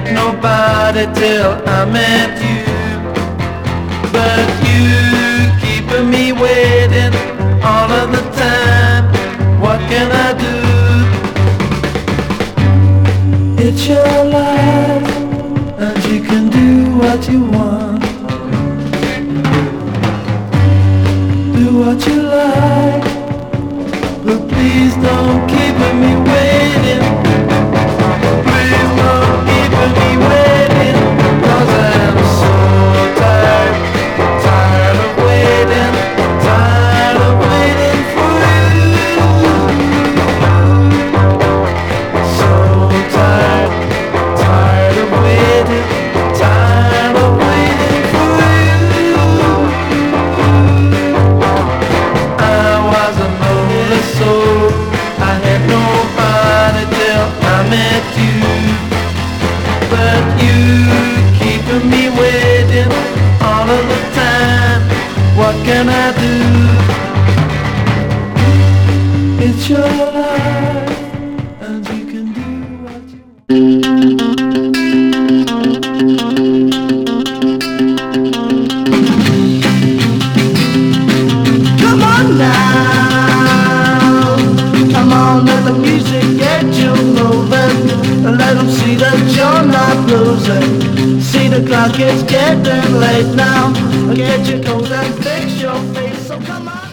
had nobody till I met you. But you keeping me waiting all of the time. What can I do? It's your life, and you can do what you want. Do what you like, but please don't keep me waiting. Please don't keep me waiting, 'cause I'm so tired, tired of waiting, tired of waiting for you. So tired, tired of waiting, tired of waiting for you. I was a lonely soul, I had nobody till I met you. But you keeping me waiting all of the time. What can I do? It's your life, and you can do what you Come on now, come on, let the music get you moving. Let them see that you're not losing. See the clock is getting late now. Get your coat and fix your face, so come on.